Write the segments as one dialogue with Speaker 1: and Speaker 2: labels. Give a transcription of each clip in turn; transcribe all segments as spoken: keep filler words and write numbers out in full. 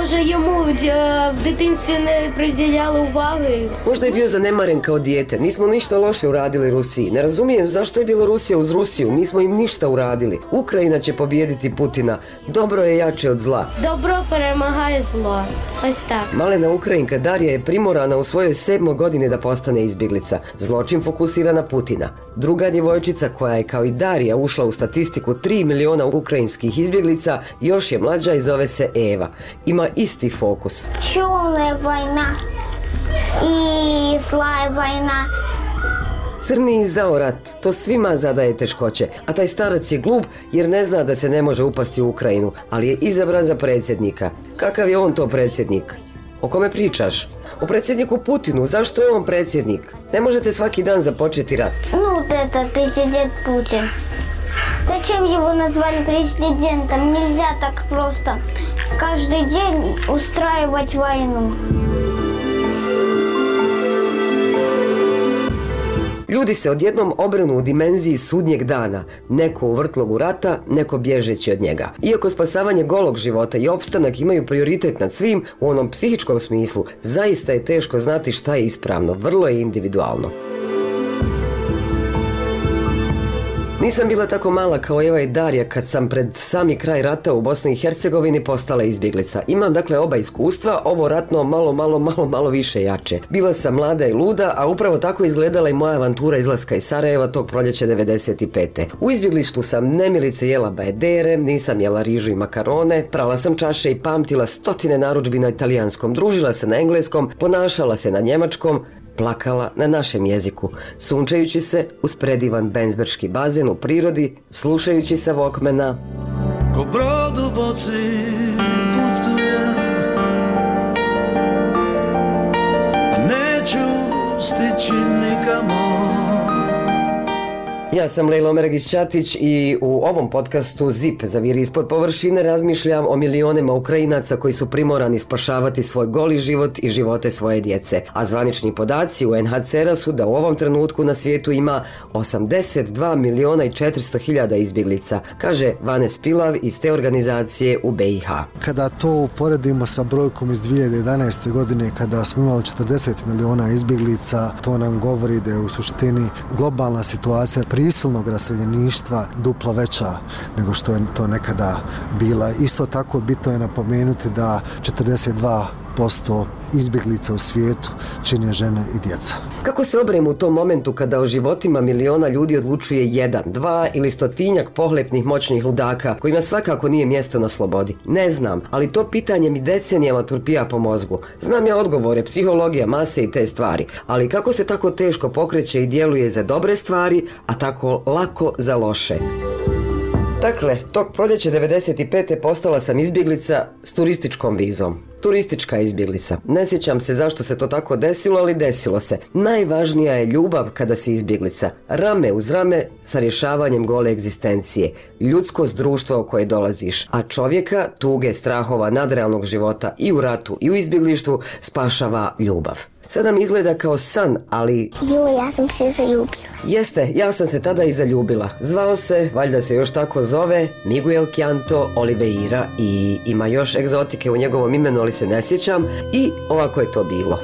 Speaker 1: Може, йому в, в дитинстві не приділяли уваги?
Speaker 2: Možda je bio zanemaren kao dijete. Nismo ništa loše uradili Rusiji. Ne razumijem zašto je Bjelorusija uz Rusiju. Nismo im ništa uradili. Ukrajina će pobijediti Putina. Dobro je jače od zla.
Speaker 1: Dobro перемагає зло. Ось так.
Speaker 2: Malena Ukrajinka Darija je primorana u svojoj sedmoj godini da postane izbjeglica. Zločin fokusira na Putina. Druga djevojčica koja je kao i Darija ušla u statistiku tri miliona ukrajinskih izbjeglica još je mlađa i zove se Eva. Ima isti fokus.
Speaker 3: Черная война и злая война.
Speaker 2: Crni i zao rat, to svima zadaje teškoće, a taj starac je glup jer ne zna da se ne može upasti u Ukrajinu, ali je izabran za predsjednika. Kakav je on to predsjednik? O kome pričaš? O predsjedniku Putinu, zašto je on predsjednik? Ne možete svaki dan započeti rat.
Speaker 3: Ну, вот этот президент Путин. Зачем его назвали президентом? Нельзя так просто каждый день устраивать войну.
Speaker 2: Ljudi se odjednom obrnu u dimenziji sudnjeg dana, neko u vrtlogu rata, neko bježeći od njega. Iako spasavanje golog života i opstanak imaju prioritet nad svim, u onom psihičkom smislu, zaista je teško znati šta je ispravno, vrlo je individualno. Nisam bila tako mala kao Eva i Darija kad sam pred sami kraj rata u Bosni i Hercegovini postala izbjeglica. Imam dakle oba iskustva, ovo ratno malo, malo, malo, malo više jače. Bila sam mlada i luda, a upravo tako izgledala i moja avantura izlaska iz Sarajeva tog proljeća devedeset pete. U izbjeglištu sam nemilice jela bajedere, nisam jela rižu i makarone, prala sam čaše i pamtila stotine narudžbi na italijanskom, družila se na engleskom, ponašala se na njemačkom, plakala na našem jeziku, sunčajući se uz predivan benzberški bazen u prirodi, slušajući sa Walkmana.
Speaker 4: Ko brod u boci putujem, a neću stići nikamo.
Speaker 2: Ja sam Lejla Omeregić-Ćatić i u ovom podcastu Zip zaviri ispod površine razmišljam o milionima Ukrajinaca koji su primorani spašavati svoj goli život i živote svoje djece. A zvanični podaci u en ha ce er-a su da u ovom trenutku na svijetu ima osamdeset dva miliona i četiristo hiljada izbjeglica, kaže Vanes Pilav iz te organizacije u be i ha.
Speaker 5: Kada to uporedimo sa brojkom iz dvije hiljade jedanaeste. godine kada smo imali četrdeset miliona izbjeglica, to nam govori da je u suštini globalna situacija prisilnog raseljeništva duplo veća nego što je to nekada bila. Isto tako bitno je napomenuti da četrdeset dva posto izbjeglica u svijetu čine žene i djeca.
Speaker 2: Kako se obremo u tom momentu kada o životima miliona ljudi odlučuje jedan, dva ili stotinjak pohlepnih moćnih ludaka kojima svakako nije mjesto na slobodi? Ne znam, ali to pitanje mi decenijama turpija po mozgu. Znam ja odgovore, psihologija, mase i te stvari, ali kako se tako teško pokreće i djeluje za dobre stvari, a tako lako za loše? Dakle, tog proljeća devedeset pete postala sam izbjeglica s turističkom vizom. Turistička izbjeglica. Ne sjećam se zašto se to tako desilo, ali desilo se. Najvažnija je ljubav kada si izbjeglica. Rame uz rame sa rješavanjem gole egzistencije. Ljudskost društva u koje dolaziš. A čovjeka, tuge, strahova, nadrealnog života i u ratu i u izbjeglištvu spašava ljubav. Sada mi izgleda kao san, ali...
Speaker 3: Jo, ja sam se zaljubila.
Speaker 2: Jeste, ja sam se tada i zaljubila. Zvao se, valjda se još tako zove, Miguel Kjanto Oliveira i ima još egzotike u njegovom imenu, ali se ne sjećam. I ovako je to bilo.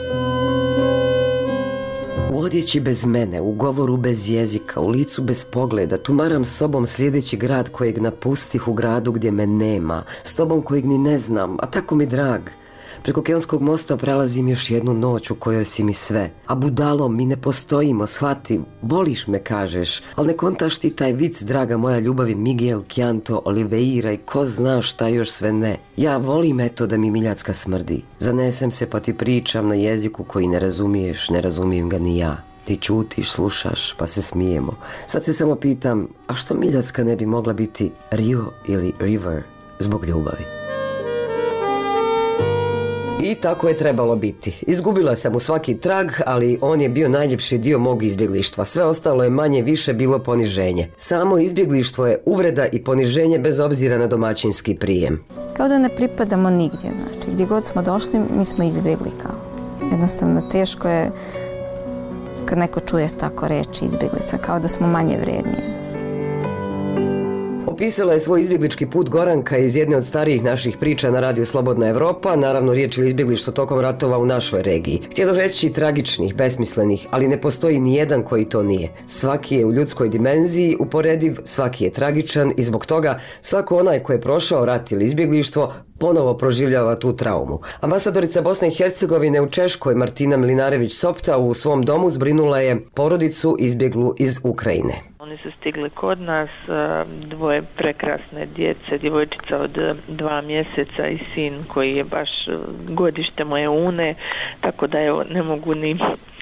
Speaker 2: U odjeći bez mene, u govoru bez jezika, u licu bez pogleda, tumaram sobom sljedeći grad kojeg napustih u gradu gdje me nema, s tobom kojeg ni ne znam, a tako mi drag. Preko Kelskog mosta prelazim još jednu noć u kojoj si mi sve. A budalo, mi ne postojimo, shvati, voliš me kažeš, ali ne kontaš ti taj vic, draga moja ljubavi, Miguel Kjanto Oliveira i ko zna šta još sve ne. Ja volim eto da mi Miljacka smrdi. Zanesem se pa ti pričam na jeziku koji ne razumiješ, ne razumijem ga ni ja. Ti čutiš, slušaš, pa se smijemo. Sad se samo pitam, a što Miljacka ne bi mogla biti Rio ili River zbog ljubavi? I tako je trebalo biti. Izgubila sam u svaki trag, ali on je bio najljepši dio mog izbjeglištva. Sve ostalo je manje više bilo poniženje. Samo izbjeglištvo je uvreda i poniženje bez obzira na domaćinski prijem.
Speaker 6: Kao da ne pripadamo nigdje, znači. Gdje god smo došli, mi smo izbjegli kao. Jednostavno, teško je kad neko čuje tako reći izbjeglica, kao da smo manje vrijedni.
Speaker 2: Opisala je svoj izbjeglički put Goranka iz jedne od starijih naših priča na radiju Slobodna Evropa, naravno riječ je o izbjeglištvu tokom ratova u našoj regiji. Htjelo reći tragičnih, besmislenih, ali ne postoji ni jedan koji to nije. Svaki je u ljudskoj dimenziji uporediv, svaki je tragičan i zbog toga svako onaj koji je prošao rat ili izbjeglištvo ponovo proživljava tu traumu. Ambasadorica Bosne i Hercegovine u Češkoj Martina Milinarević-Sopta u svom domu zbrinula je porodicu izbjeglu iz Ukrajine.
Speaker 7: Oni su stigli kod nas, dvoje prekrasne djece, djevojčica od dva mjeseca i sin koji je baš godište moje une, tako da evo ne mogu ni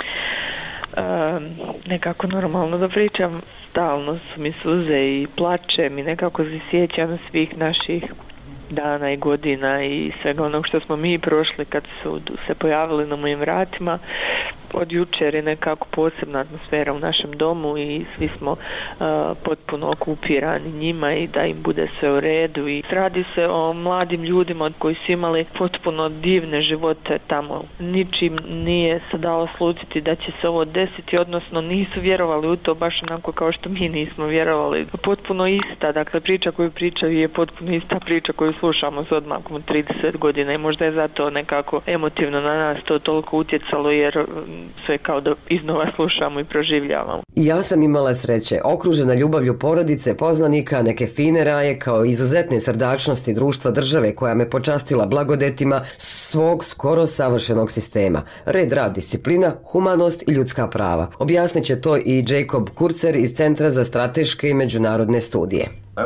Speaker 7: nekako normalno da pričam. Stalno su mi suze i plačem i nekako se sjećam svih naših dana i godina i svega onog što smo mi prošli kad su se pojavili na mojim vratima. Od jučer je nekako posebna atmosfera u našem domu i svi smo uh, potpuno okupirani njima i da im bude sve u redu. I radi se o mladim ljudima koji su imali potpuno divne živote tamo. Ničim nije se dalo slutiti da će se ovo desiti, odnosno nisu vjerovali u to baš onako kao što mi nismo vjerovali. Potpuno ista, dakle priča koju pričaju je potpuno ista priča koju slušamo s odmakom od trideset godina i možda je zato nekako emotivno na nas to toliko utjecalo jer sve kao da iznova slušamo i proživljavamo.
Speaker 2: I ja sam imala sreće, okružena ljubavlju porodice, poznanika, neke fine raje kao izuzetne srdačnosti društva države koja me počastila blagodetima svog skoro savršenog sistema. Red, rad, disciplina, humanost i ljudska prava. Objasnit će to i Jacob Kurzer iz Centra za strateške i međunarodne studije.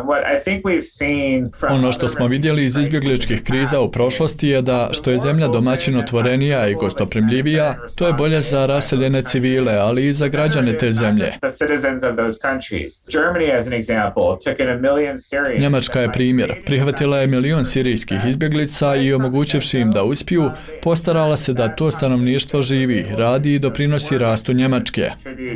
Speaker 8: Ono što smo vidjeli iz izbjegličkih kriza u prošlosti je da što je zemlja domaćin otvorenija i gostoprimljivija, to je bolje za raseljene civile, ali i za građane te zemlje. Njemačka je primjer. Prihvatila je milion sirijskih izbjeglica i omogućivši im da uspiju, postarala se da to stanovništvo živi, radi i doprinosi rastu Njemačke.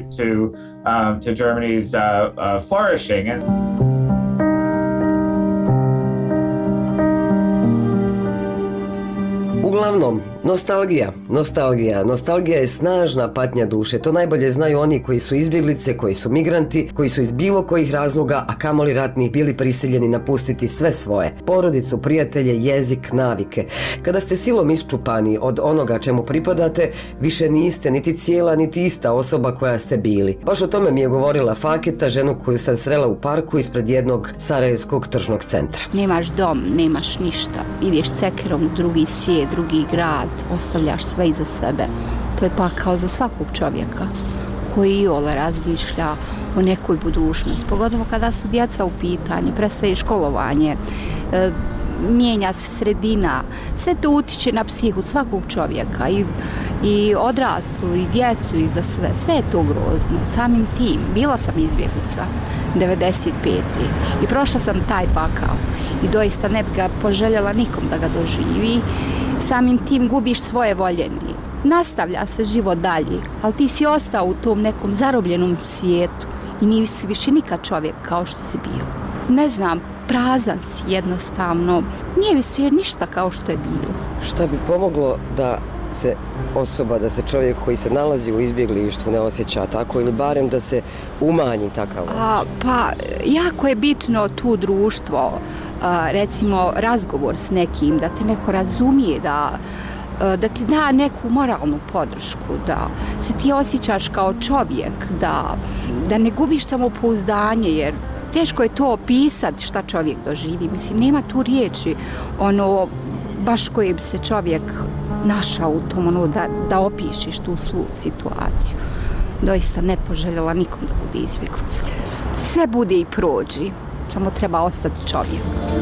Speaker 2: Uglavnom, nostalgija, nostalgija, nostalgija je snažna patnja duše. To najbolje znaju oni koji su izbjeglice, koji su migranti, koji su iz bilo kojih razloga, a kamoli ratnih, bili prisiljeni napustiti sve svoje. Porodicu, prijatelje, jezik, navike. Kada ste silom iščupani od onoga čemu pripadate, više niste niti cijela, niti ista osoba koja ste bili. Baš o tome mi je govorila Faketa, ženu koju sam srela u parku ispred jednog sarajevskog tržnog centra.
Speaker 9: Nemaš dom, nemaš ništa. Ideš cekerom u drugi svijet, drugi grad, ostavljaš sve iza sebe. To je pakao za svakog čovjeka koji iole razmišlja o nekoj budućnosti. Pogotovo kada su djeca u pitanju, prestaje školovanje, e, mijenja se sredina. Sve to utiče na psihu svakog čovjeka i, i odraslu i djecu i za sve. Sve je to grozno. Samim tim, bila sam izbjeglica devedeset pete i prošla sam taj pakao i doista ne bi ga poželjela nikom da ga doživi. Samim tim gubiš svoje voljeni. Nastavlja se život dalje, ali ti si ostao u tom nekom zarobljenom svijetu i nisi više nikad čovjek kao što si bio. Ne znam, prazan si jednostavno. Nije više ništa kao što je bilo.
Speaker 2: Šta bi pomoglo da se osoba, da se čovjek koji se nalazi u izbjeglištvu ne osjeća tako ili barem da se umanji takav osjećaj?
Speaker 9: A, pa, jako je bitno tu društvo, a, recimo razgovor s nekim, da te neko razumije, da, a, da ti da neku moralnu podršku, da se ti osjećaš kao čovjek, da, da ne gubiš samopouzdanje, jer teško je to opisati šta čovjek doživi. Mislim, nema tu riječi, ono, baš koje bi se čovjek našao u tom, ono, da, da opišeš tu svu situaciju. Doista ne poželjela nikom da bude izbjeglica. Sve bude i prođi, samo treba ostati čovjek.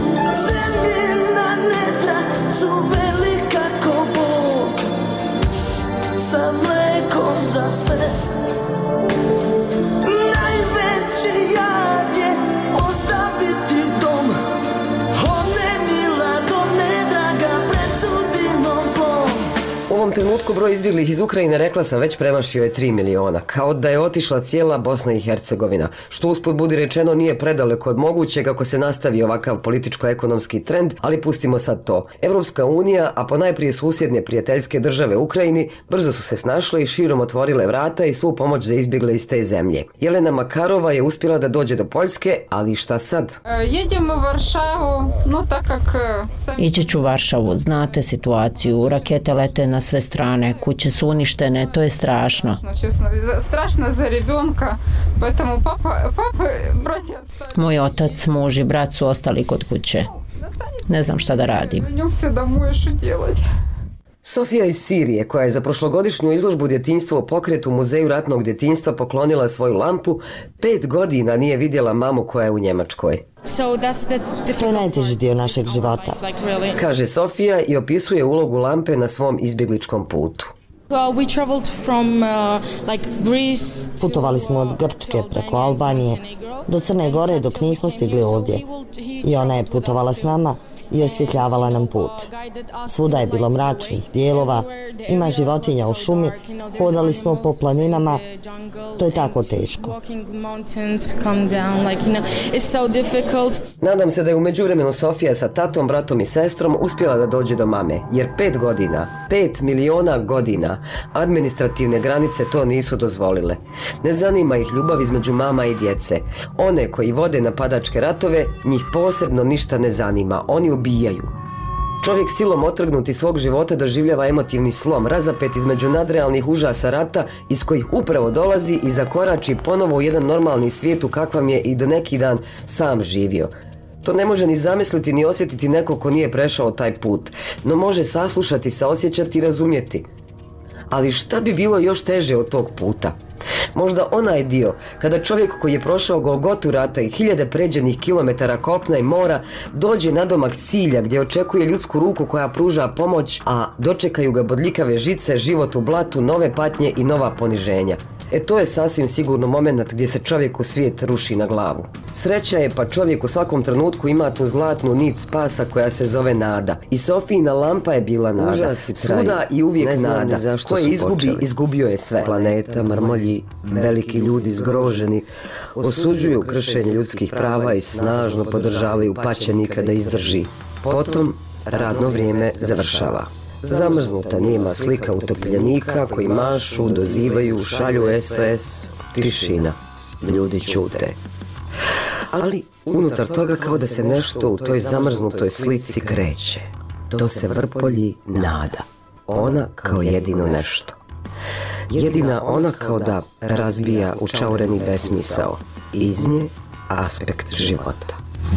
Speaker 10: Zemljina nedra su velika ko Bog, sa mlekom za sve. Najveći jad je ostaviti dom, one mila do nedraga pred sudinom zlom.
Speaker 2: U ovom trenutku trenutku broj izbjeglih iz Ukrajine, rekla sam, već premašio je tri miliona, kao da je otišla cijela Bosna i Hercegovina, što usput budi rečeno nije predaleko od mogućeg ako se nastavi ovakav političko-ekonomski trend, ali pustimo sad to. Evropska unija, a ponajprije susjedne prijateljske države Ukrajini, brzo su se snašle i širom otvorile vrata i svu pomoć za izbjegle iz te zemlje. Jelena Makarova je uspjela da dođe do Poljske, ali šta sad?
Speaker 11: Jedemo u Varšavu, no tak kak...
Speaker 12: Ići ću u Varšavu, znate situaciju, rakete lete na sve strane, kuće su uništene, to je strašno.
Speaker 11: Strašno za rебенка, поэтому papa, papa, bratja...
Speaker 12: Moj otac, muž i brat su ostali kod kuće. Ne znam šta da radim.
Speaker 2: Sofija iz Sirije, koja je za prošlogodišnju izložbu Djetinjstvo u pokretu Muzeju ratnog djetinjstva poklonila svoju lampu, pet godina nije vidjela mamu koja je u Njemačkoj.
Speaker 13: To je najteži dio našeg života,
Speaker 2: kaže Sofija i opisuje ulogu lampe na svom izbjegličkom putu.
Speaker 13: Putovali smo od Grčke preko Albanije do Crne Gore dok nismo stigli ovdje. I ona je putovala s nama i osvjetljavala nam put. Svuda je bilo mračnih dijelova, ima životinja u šumi, hodali smo po planinama, to je tako teško.
Speaker 2: Nadam se da je u međuvremenu Sofija sa tatom, bratom i sestrom uspjela da dođe do mame, jer pet godina, pet miliona godina, administrativne granice to nisu dozvolile. Ne zanima ih ljubav između mama i djece. One koji vode napadačke ratove, njih posebno ništa ne zanima, oni ubijaju. Čovjek silom otrgnut iz svog života doživljava emotivni slom, razapet između nadrealnih užasa rata iz kojih upravo dolazi i zakorači ponovo u jedan normalni svijet u kakvam je i do neki dan sam živio. To ne može ni zamisliti ni osjetiti neko ko nije prešao taj put, no može saslušati, saosjećati i razumjeti. Ali šta bi bilo još teže od tog puta? Možda onaj dio kada čovjek koji je prošao Golgotu rata i hiljade pređenih kilometara kopna i mora dođe nadomak cilja gdje očekuje ljudsku ruku koja pruža pomoć, a dočekaju ga bodljikave žice, život u blatu, nove patnje i nova poniženja. E to je sasvim sigurno moment gdje se čovjeku svijet ruši na glavu. Sreća je pa čovjek u svakom trenutku ima tu zlatnu nit spasa koja se zove nada. I Sofijina lampa je bila nada. Svuda i uvijek nada. Ko je izgubi, izgubio je sve. Planeta, mrmolji, veliki ljudi zgroženi, osuđuju kršenje ljudskih prava i snažno podržavaju paćenika da izdrži. Potom radno vrijeme završava. Zamrznuta nijema slika utopljenika koji mašu, dozivaju, šalju S O S, tišina. Ljudi ćute. Ali unutar toga kao da se nešto u toj zamrznutoj slici kreće. To se vrpolji nada. Ona kao jedino nešto. Jedina ona kao da razbija učaureni besmisao. Iz nje aspekt života.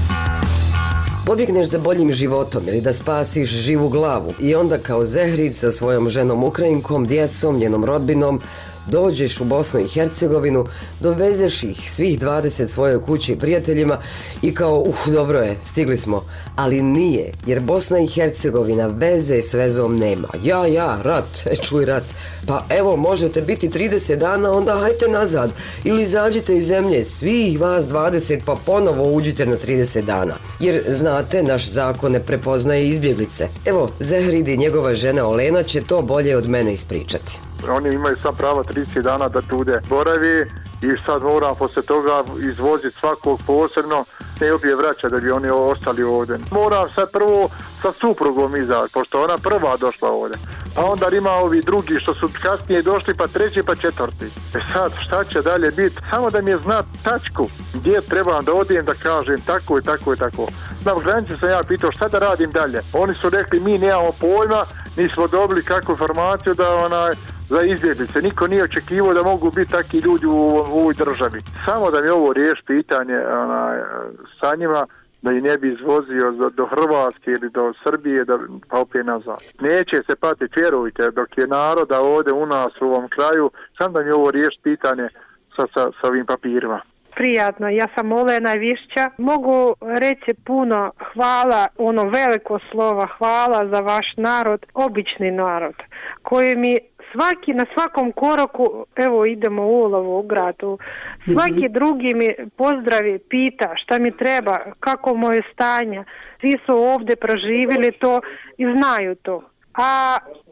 Speaker 2: Pobjegneš za boljim životom ili da spasiš živu glavu i onda kao Zehrid sa svojom ženom Ukrajinkom, djecom, njenom rodbinom dođeš u Bosnu i Hercegovinu, dovezeš ih svih dvadeset svojoj kući i prijateljima i kao, uh, dobro je, stigli smo. Ali nije, jer Bosna i Hercegovina veze s vezom nema. Ja, ja, rat, e, čuj rat. Pa evo, možete biti trideset dana, onda hajte nazad. Ili izađite iz zemlje, svih vas dvadeset, pa ponovo uđite na trideset dana. Jer, znate, naš zakon ne prepoznaje izbjeglice. Evo, Zehrid i njegova žena Olena će to bolje od mene ispričati.
Speaker 14: Oni imaju sad prava trideset dana da tude boravi i sad moram poslije toga izvoziti svakog posebno, ne obje vraća da bi oni ostali ovdje. Moram sad prvo sa suprugom izaći, pošto ona prva došla ovdje. A onda ima ovi drugi što su kasnije došli, pa treći, pa četvrti. E sad, šta će dalje biti? Samo da mi je znat tačku gdje trebam da odijem da kažem tako i tako i tako. Na granici sam ja pitao šta da radim dalje. Oni su rekli mi nemamo pojma, nismo dobili kakvu informaciju da onaj za izbjeglice. Niko nije očekivao da mogu biti takvi ljudi u, u ovoj državi. Samo da mi ovo riješi pitanje onaj, sa njima, da i ne bi izvozio do, do Hrvatske ili do Srbije, da, pa opet nazad. Neće se patiti, vjerujte, dok je naroda ovdje u nas u ovom kraju, samo da mi ovo riješi pitanje sa, sa, sa ovim papirima.
Speaker 15: Prijatno, ja sam Olena Višća. Mogu reći puno hvala, ono veliko slovo hvala za vaš narod, obični narod, koji mi svaki, na svakom koraku, evo idemo u ulovu u gradu, svaki mm-hmm. drugi mi pozdravi, pita šta mi treba, kako moje stanje, svi su ovdje proživjeli to i znaju to. A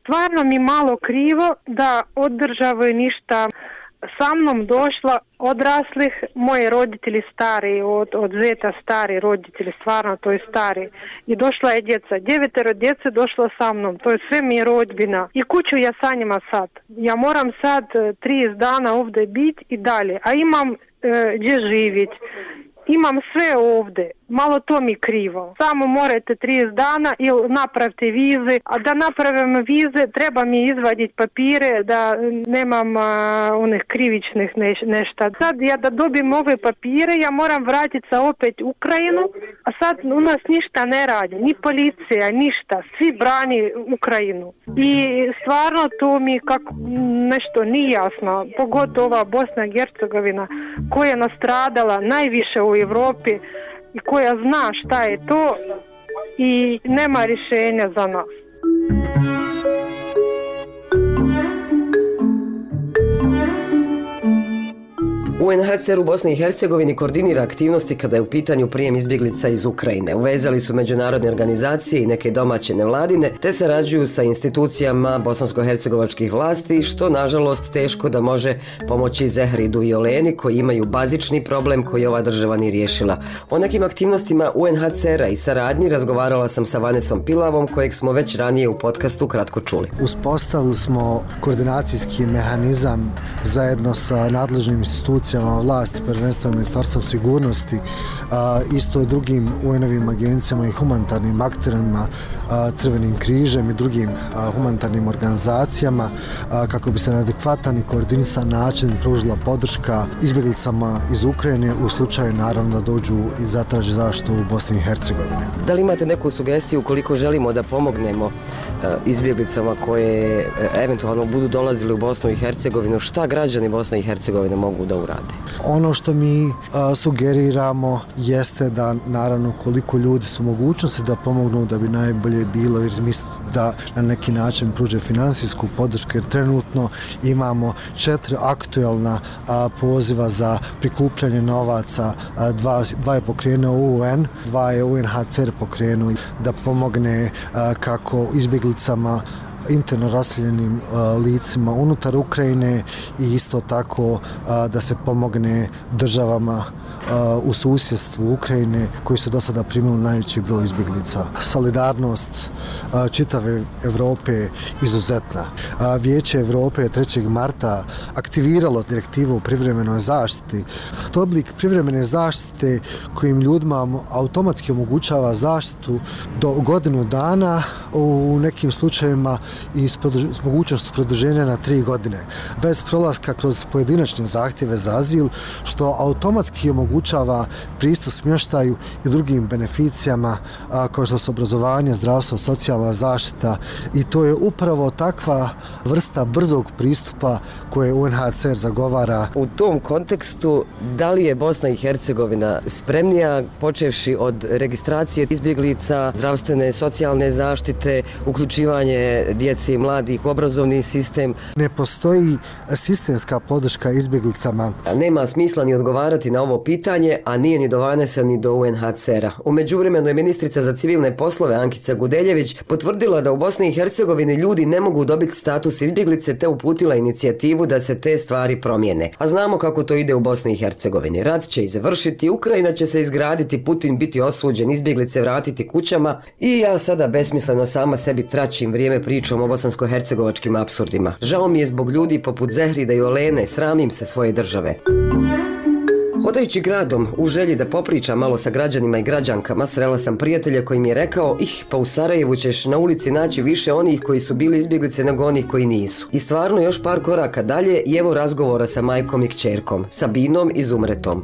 Speaker 15: Stvarno mi malo krivo da od države ništa. Sa mnom došla odraslih, moji roditelji stari, od, od zeta stari roditelji, stvarno to je stari. I došla je djeca, devetero djece došlo sa mnom, to je sve mi je rodbina. I kuću ja sa njima sad. Ja moram sad trideset dana ovdje biti i dalje, a imam e, gdje živjeti. Imam sve ovdje, malo to mi krivo. Samo morate trideset dana ili napravite vize, a da napravim vize treba mi izvaditi papire da nemam a, onih krivičnih neš, nešta. Sad ja da dobijem ove papire, ja moram vratiti se opet u Ukrajinu, a sad u nas ništa ne radi, ni policija, ništa, svi brani Ukrajinu. I stvarno to mi kako nešto nije jasno, pogotovo ova Bosna i Hercegovina koja je nastradala najviše u Europi i koja zna šta je to i nema rješenja za nas.
Speaker 2: U en ha ce er u Bosni i Hercegovini koordinira aktivnosti kada je u pitanju prijem izbjeglica iz Ukrajine. Uvezali su međunarodne organizacije i neke domaće nevladine, te sarađuju sa institucijama bosansko-hercegovačkih vlasti, što nažalost teško da može pomoći Zehridu i Oleni koji imaju bazični problem koji ova država nije riješila. O nekim aktivnostima u en ha ce era i saradnji razgovarala sam sa Vanesom Pilavom, kojeg smo već ranije u podcastu kratko čuli.
Speaker 5: Uspostavili smo koordinacijski mehanizam zajedno sa nadležnim institucijama vlasti, prvenstveno Ministarstvo sigurnosti, a, isto i drugim u en-ovim agencijama i humanitarnim akterima, a, Crvenim križem i drugim a, humanitarnim organizacijama, a, kako bi se na adekvatan i koordinisan način pružila podrška izbjeglicama iz Ukrajine u slučaju naravno da dođu i zatraže zaštitu u Bosni i Hercegovini.
Speaker 2: Da li imate neku sugestiju koliko želimo da pomognemo a, izbjeglicama koje a, eventualno budu dolazili u Bosnu i Hercegovinu, šta građani Bosne i Hercegovine mogu da urade?
Speaker 5: Ono što mi a, sugeriramo jeste da naravno koliko ljudi su mogućnosti da pomognu, da bi najbolje bilo jer mislim da na neki način pruže finansijsku podršku jer trenutno imamo četiri aktuelna a, poziva za prikupljanje novaca, a, dva, dva je pokrenuo u en, dva je u en ha ce er pokrenuo da pomogne a, kako izbjeglicama interno raseljenim uh, licima unutar Ukrajine i isto tako uh, da se pomogne državama uh, u susjedstvu Ukrajine koji su do sada primili najveći broj izbjeglica. Solidarnost uh, čitave Europe je izuzetna. Uh, Vijeće Europe je trećeg marta aktiviralo direktivu o privremenoj zaštiti. To je oblik privremene zaštite kojim ljudima automatski omogućava zaštitu do godinu dana, u nekim slučajevima i s, produž, s mogućnost produženja na tri godine, bez prolaska kroz pojedinačne zahtjeve za azil, što automatski omogućava pristup smještaju i drugim beneficijama a, kao što su obrazovanje, zdravstvo, socijalna zaštita i to je upravo takva vrsta brzog pristupa koje u en ha ce er zagovara.
Speaker 2: U tom kontekstu, da li je Bosna i Hercegovina spremnija, počevši od registracije izbjeglica, zdravstvene, socijalne zaštite, uključivanje djece i mladih u obrazovni sistem?
Speaker 5: Ne postoji sistemska podrška izbjeglicama.
Speaker 2: Nema smisla ni odgovarati na ovo pitanje, a nije ni do Vanesa ni do u en ha ce era. U međuvremenu je ministrica za civilne poslove Ankica Gudeljević potvrdila da u Bosni i Hercegovini ljudi ne mogu dobiti status izbjeglice te uputila inicijativu da se te stvari promijene. A znamo kako to ide u Bosni i Hercegovini. Rat će i završiti, Ukrajina će se izgraditi, Putin biti osuđen, izbjeglice vratiti kućama i ja sada besmisleno sama sebi tračim vrijeme pričom o bosansko-hercegovačkim apsurdima. Žao mi je zbog ljudi poput Zehrida i Olene, sramim se svoje države. Hodajući gradom u želji da popričam malo sa građanima i građankama, srela sam prijatelja koji mi je rekao: ih, pa u Sarajevu ćeš na ulici naći više onih koji su bili izbjeglice nego onih koji nisu. I stvarno još par koraka dalje i evo razgovora sa majkom i kćerkom, Sabinom i Zumretom.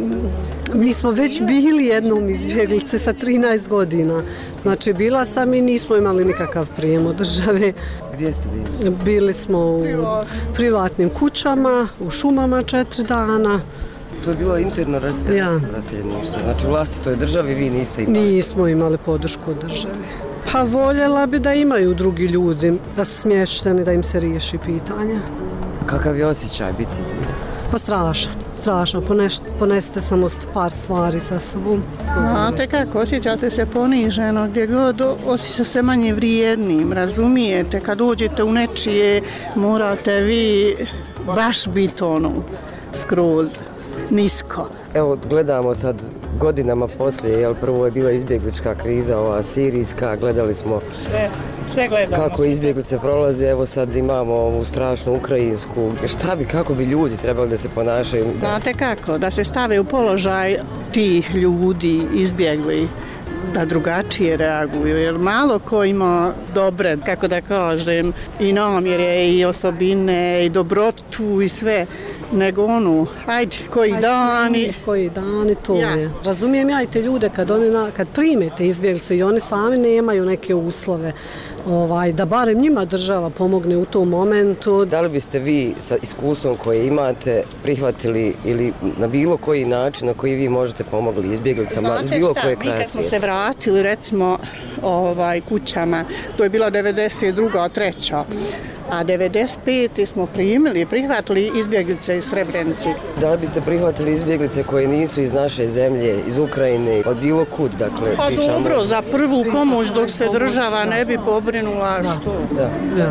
Speaker 16: Mi smo već bili jednom izbjeglice sa trinaest godina. Znači bila sam i nismo imali nikakav prijem od države.
Speaker 2: Gdje ste bili?
Speaker 16: Bili smo u privatnim kućama, u šumama četiri dana.
Speaker 2: To je bilo interno raseljeništvo, znači u vlastitoj državi vi niste imali?
Speaker 16: Nismo imali podršku od države. Pa voljela bi da imaju drugi ljudi, da su smješteni, da im se riješi pitanja.
Speaker 2: Kakav je osjećaj biti izbjeglica?
Speaker 16: Pa strašan, strašno. Poneš, ponesete samo par stvari sa sobom.
Speaker 17: Znate kako, osjećate se poniženo gdje god, osjeća se manje vrijednim, razumijete? Kad uđete u nečije, morate vi baš biti ono, skroz, nisko.
Speaker 2: Evo, gledamo sad godinama poslije, jel, prvo je bila izbjeglička kriza, ova sirijska, gledali smo
Speaker 17: sve, sve gledamo.
Speaker 2: Kako izbjeglice prolaze, evo sad imamo ovu strašnu ukrajinsku. Šta bi, kako bi ljudi trebali da se ponašaju?
Speaker 17: Znate kako, da se stave u položaj tih ljudi izbjegli, da drugačije reaguju, jer malo ko ima dobre, kako da kažem, i namjere, i osobine, i dobrotu, i sve, nego ono, hajde, koji
Speaker 16: Ajde,
Speaker 17: dani.
Speaker 16: Koji dani, to
Speaker 17: ja.
Speaker 16: je. Razumijem ja i te ljude kad, oni na, kad primete izbjeglice i oni sami nemaju neke uslove, ovaj, da barem njima država pomogne u tom momentu.
Speaker 2: Da li biste vi sa iskustvom koje imate prihvatili ili na bilo koji način na koji vi možete pomogli izbjeglicama iz bilo koje kraja svijeta?
Speaker 17: Mi kad smo se vratili recimo ovaj, kućama, to je bila devedeset druga treća a devedeset pete smo primili, prihvatili izbjeglice iz Srebrenice.
Speaker 2: Da li biste prihvatili izbjeglice koje nisu iz naše zemlje, iz Ukrajine, od bilo kud, dakle?
Speaker 17: Pa
Speaker 2: pričamo...
Speaker 17: dobro, za prvu pomoć dok se država ne bi pobrinula, što?
Speaker 2: Da. Da.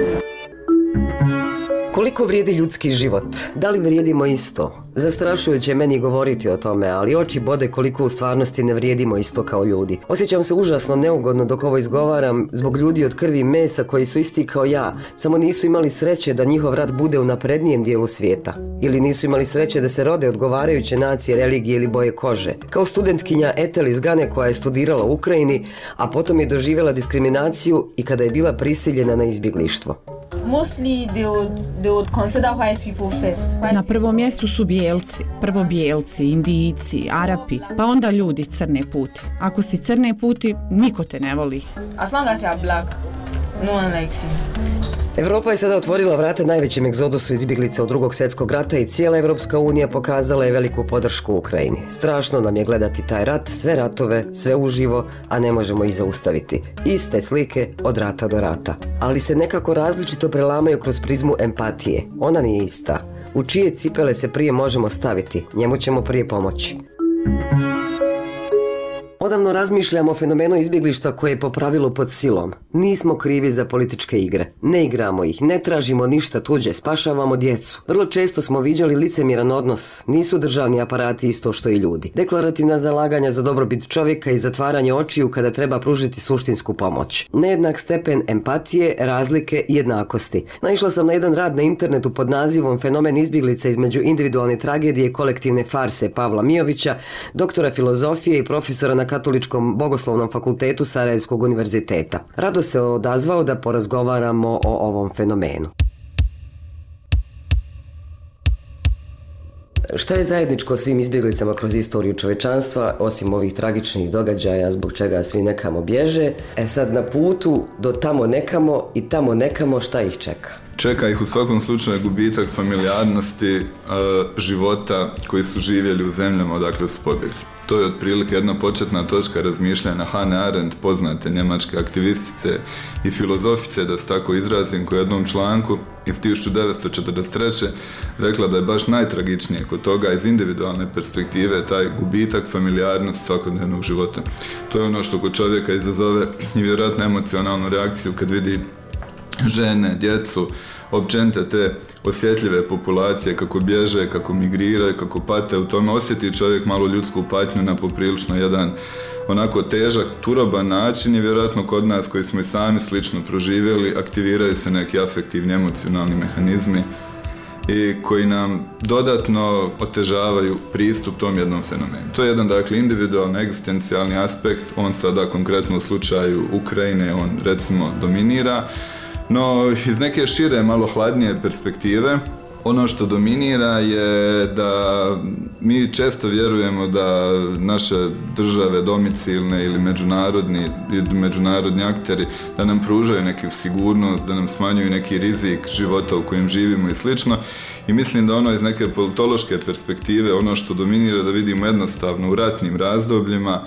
Speaker 2: Koliko vrijedi ljudski život? Da li vrijedimo isto? Zastrašujuće je meni govoriti o tome, ali oči bode koliko u stvarnosti ne vrijedimo isto kao ljudi. Osjećam se užasno neugodno dok ovo izgovaram zbog ljudi od krvi i mesa koji su isti kao ja, samo nisu imali sreće da njihov rat bude u naprednijem dijelu svijeta. Ili nisu imali sreće da se rode odgovarajuće nacije, religije ili boje kože. Kao studentkinja Etel iz Gane koja je studirala u Ukrajini, a potom je doživjela diskriminaciju i kada je bila prisiljena na izbjeglištvo.
Speaker 18: Mostly they would, they would consider white people first. White
Speaker 19: Na prvom mjestu su bijelci, prvo bijelci, Indijci, Arapi, pa onda ljudi crne puti. Ako si crne puti, niko te ne voli.
Speaker 18: As long as you are black, no one likes you.
Speaker 2: Europa je sada otvorila vrata najvećem egzodusu izbjeglica od drugog svjetskog rata i cijela Evropska unija pokazala je veliku podršku Ukrajini. Strašno nam je gledati taj rat, sve ratove, sve uživo, a ne možemo ih zaustaviti. Iste slike od rata do rata. Ali se nekako različito prelamaju kroz prizmu empatije. Ona nije ista. U čije cipele se prije možemo staviti, njemu ćemo prije pomoći. Odavno razmišljamo o fenomenu izbjeglištva koje je po pravilu pod silom. Nismo krivi za političke igre. Ne igramo ih, ne tražimo ništa tuđe, spašavamo djecu. Vrlo često smo viđali licemjeran odnos. Nisu državni aparati isto što i ljudi. Deklarativna zalaganja za dobrobit čovjeka i zatvaranje očiju kada treba pružiti suštinsku pomoć. Nejednak stepen empatije, razlike i jednakosti. Naišla sam na jedan rad na internetu pod nazivom Fenomen izbjeglica između individualne tragedije i kolektivne farse Pavla Mijovića, doktora filozofije i profesora na Katoličkom bogoslovnom fakultetu Sarajevskog univerziteta. Rado se odazvao da porazgovaramo o ovom fenomenu. Šta je zajedničko svim izbjeglicama kroz istoriju čovječanstva, osim ovih tragičnih događaja zbog čega svi nekamo bježe? E sad, na putu do tamo nekamo i tamo nekamo, šta ih čeka?
Speaker 20: Čeka ih u svakom slučaju gubitak familijarnosti, života koji su živjeli u zemljama odakle su pobjegli. To je otprilike jedna početna točka razmišljanja Hannah Arendt, poznate njemačke aktivistice i filozofice, da se tako izrazim, koja u jednom članku iz tisuću devetsto četrdeset treće rekla da je baš najtragičnije kod toga iz individualne perspektive taj gubitak familijarnosti svakodnevnog života. To je ono što kod čovjeka izazove i vjerojatno emocionalnu reakciju kad vidi žene, djecu, općenite te osjetljive populacije kako bježe, kako migriraju, kako pate. U tome osjeti čovjek malo ljudsku patnju na poprilično jedan onako težak, turoban način i vjerojatno kod nas koji smo i sami slično proživjeli aktiviraju se neki afektivni, emocionalni mehanizmi i koji nam dodatno otežavaju pristup tom jednom fenomenu. To je jedan, dakle, individualni, egzistencijalni aspekt, on sada konkretno u slučaju Ukrajine, on recimo dominira. No, iz neke šire, malo hladnije perspektive, ono što dominira je da mi često vjerujemo da naše države domicilne ili međunarodni, međunarodni akteri da nam pružaju neku sigurnost, da nam smanjuju neki rizik života u kojem živimo i slično. I mislim da ono iz neke politološke perspektive, ono što dominira da vidimo jednostavno u ratnim razdobljima,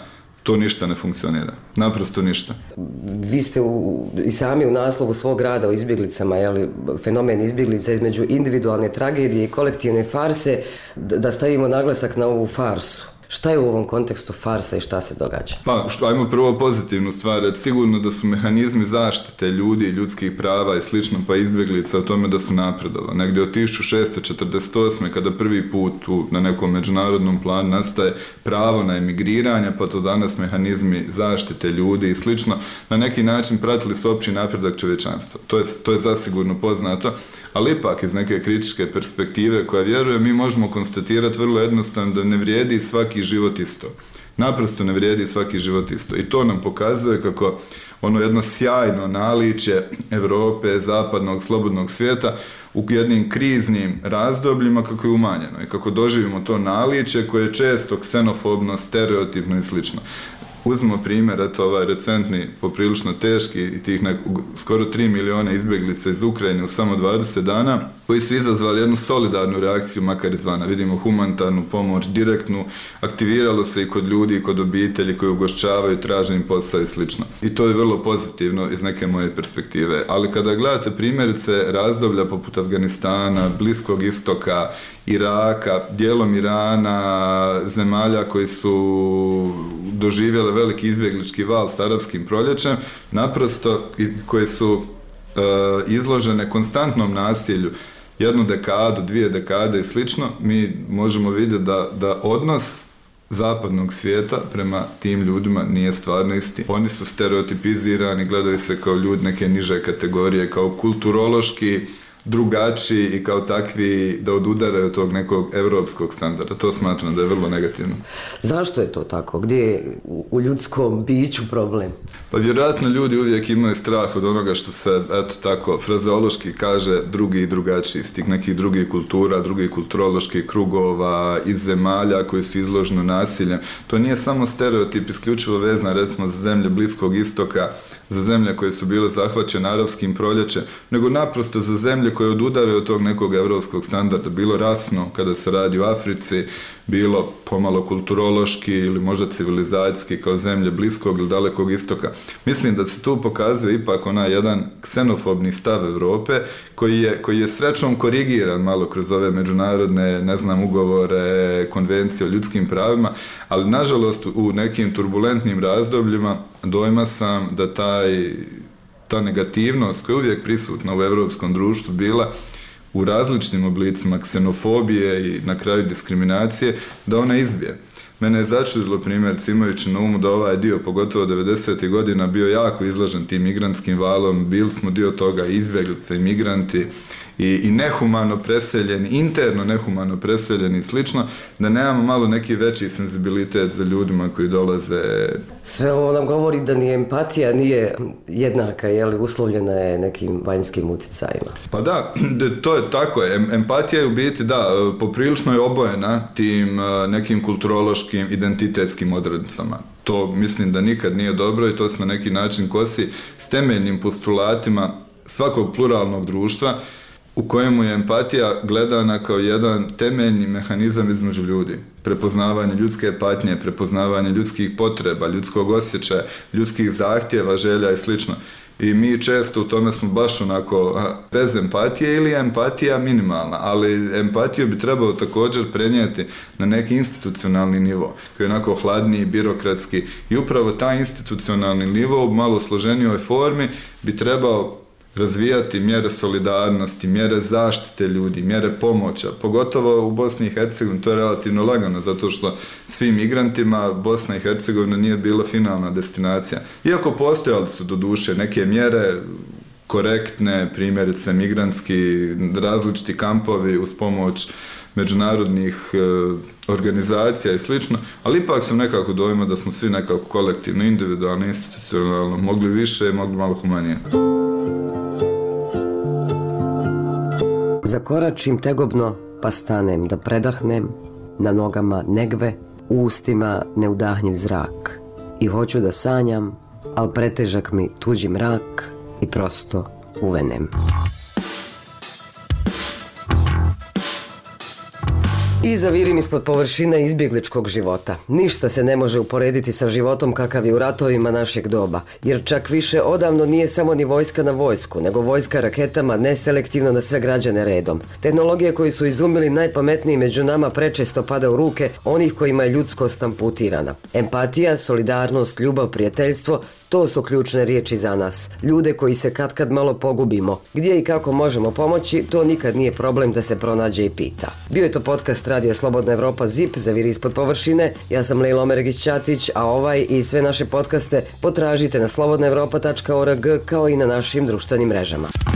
Speaker 20: to ništa ne funkcionira. Naprosto ništa.
Speaker 2: Vi ste u, i sami u naslovu svog rada o izbjeglicama, jeli, fenomen izbjeglica između individualne tragedije i kolektivne farse, da stavimo naglasak na ovu farsu. Šta je u ovom kontekstu farsa i šta se događa?
Speaker 20: Pa, što, ajmo prvo pozitivnu stvar. Sigurno da su mehanizmi zaštite ljudi, ljudskih prava i slično, pa izbjeglica o tome da su napredovali. Negdje od tisuću šessto četrdeset osme kada prvi put u, na nekom međunarodnom planu nastaje pravo na emigriranje, pa to danas mehanizmi zaštite ljudi i slično, na neki način pratili su opći napredak čovječanstva. To je, to je zasigurno poznato, ali ipak iz neke kritičke perspektive koja vjeruje, mi možemo konstatirati vrlo jednostavno da ne vrijedi svaki život isto. Naprosto ne vrijedi svaki život isto. I to nam pokazuje kako ono jedno sjajno naličje Europe, zapadnog, slobodnog svijeta u jednim kriznim razdobljima kako je umanjeno i kako doživimo to naličje koje je često ksenofobno, stereotipno i slično. Uzmimo primjer, eto ovaj recentni, poprilično teški i tih nekog, skoro tri miliona izbjeglica iz Ukrajine u samo dvadeset dana, koji su izazvali jednu solidarnu reakciju, makar izvana. Vidimo humanitarnu pomoć, direktnu, aktiviralo se i kod ljudi i kod obitelji koji ugošćavaju, traže im posao i slično. I to je vrlo pozitivno iz neke moje perspektive. Ali kada gledate primjerice razdoblja poput Afganistana, Bliskog istoka, Iraka, dijelom Irana, zemalja koji su doživjele veliki izbjeglički val s arapskim proljećem, naprosto koje su e, izložene konstantnom nasilju, jednu dekadu, dvije dekade i slično, mi možemo vidjeti da, da odnos zapadnog svijeta prema tim ljudima nije stvarno isti. Oni su stereotipizirani, gledaju se kao ljudi neke niže kategorije, kao kulturološki drugačiji i kao takvi da odudaraju od tog nekog europskog standarda. To smatram da je vrlo negativno.
Speaker 2: Zašto je to tako? Gdje je u ljudskom biću problem?
Speaker 20: Pa vjerojatno ljudi uvijek imaju strah od onoga što se, eto tako, frazeološki kaže drugi i drugačiji, iz tih nekih drugih kultura, drugih kulturoloških krugova, iz zemalja koji su izloženi nasiljem. To nije samo stereotip isključivo vezan, recimo, za zemlje Bliskog istoka, za zemlje koje su bile zahvaćene arapskim proljećem, nego naprosto za zemlje koje odudaraju od tog nekog europskog standarda, bilo rasno kada se radi u Africi, bilo pomalo kulturološki ili možda civilizacijski kao zemlje Bliskog ili Dalekog istoka. Mislim da se tu pokazuje ipak onaj jedan ksenofobni stav Europe koji je, koji je srećom korigiran malo kroz ove međunarodne, ne znam, ugovore, konvencije o ljudskim pravima, ali nažalost u nekim turbulentnim razdobljima dojma sam da taj, ta negativnost koja je uvijek prisutna u europskom društvu bila u različitim oblicima ksenofobije i na kraju diskriminacije, da ona izbije. Mene je začudilo primjerice imajući na umu da ovaj dio, pogotovo devedesetih godina, bio jako izložen tim migrantskim valom, bili smo dio toga izbjeglice i migranti i, i nehumano preseljeni, interno nehumano preseljeni i slično, da nemamo malo neki veći senzibilitet za ljudima koji dolaze.
Speaker 2: Sve ovo nam govori da ni empatija nije jednaka, je li, uslovljena je nekim vanjskim utjecajima.
Speaker 20: Pa da, to je tako. Empatija je u biti, da, poprilično je obojena tim nekim kulturološkim, identitetskim odrednicama. To mislim da nikad nije dobro i to se na neki način kosi s temeljnim postulatima svakog pluralnog društva u kojemu je empatija gledana kao jedan temeljni mehanizam između ljudi. Prepoznavanje ljudske patnje, prepoznavanje ljudskih potreba, ljudskog osjećaja, ljudskih zahtjeva, želja i slično. I mi često u tome smo baš onako bez empatije ili je empatija minimalna, ali empatiju bi trebalo također prenijeti na neki institucionalni nivo, koji je onako hladniji, birokratski, i upravo taj institucionalni nivo u malo složenijoj formi bi trebao razvijati mjere solidarnosti, mjere zaštite ljudi, mjere pomoća, pogotovo u Bosni i Hercegovini. To je relativno lagano, zato što svim migrantima Bosna i Hercegovina nije bila finalna destinacija. Iako postojali su doduše neke mjere korektne, primjerice migrantski, različiti kampovi uz pomoć međunarodnih e, organizacija i slično, ali ipak sam nekako dojma da smo svi nekako kolektivno, individualno, institucionalno mogli više, mogli malo humanije.
Speaker 2: Zakoračim tegobno, pa stanem da predahnem, na nogama negve, u ustima neudahnjiv zrak. I hoću da sanjam, al pretežak mi tuđi mrak i prosto uvenem. I zavirim ispod površine izbjegličkog života. Ništa se ne može uporediti sa životom kakav je u ratovima našeg doba, jer čak više odavno nije samo ni vojska na vojsku, nego vojska raketama neselektivno na sve građane redom. Tehnologije koje su izumili najpametniji među nama prečesto pada u ruke onih kojima je ljudskost amputirana. Empatija, solidarnost, ljubav, prijateljstvo, to su ključne riječi za nas. Ljude koji se katkad malo pogubimo. Gdje i kako možemo pomoći, to nikad nije problem da se pronađe i pita. Bio je to podcast Radio Slobodna Evropa Z I P, Zaviri ispod površine. Ja sam Lejla Omeregić-Ćatić, a ovaj i sve naše podcaste potražite na slobodna evropa tačka org kao i na našim društvenim mrežama.